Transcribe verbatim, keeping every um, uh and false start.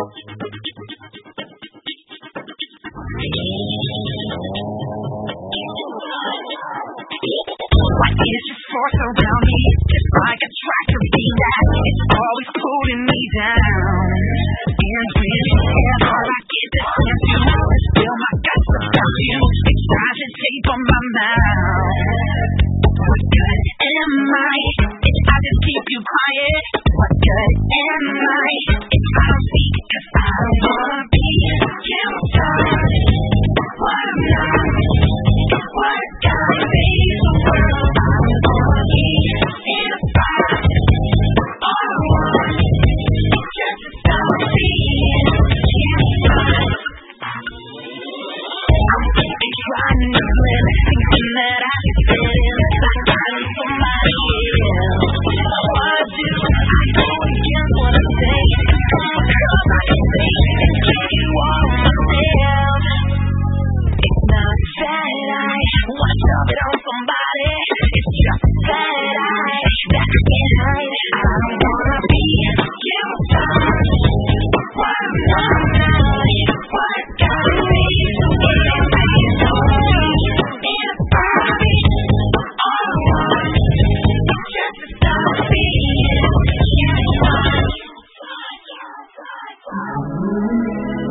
Why is this force around me? Just like a tractor beam that it's always pulling me down. And whenever I get the chance to spill my guts about you, it tries to tape on my mouth. What good am I if I just keep you quiet? What good am I if I don't speak? Cause I don't wanna be killed. What I'm not, what gotta be the world I'm gonna be in a fight. All I want is just to stop being inside. I'm thinking, trying to live, thinking that I can fit in, like finding somebody else. What I do, I go against what I say, come across like a fake, and give you all myself. It's not that I wanna shove it on somebody, it's just that I, that I can't hide. I don't wanna be killed. What I'm not, what I gotta be, so get it back in a fight. All I want is just to stop being inside.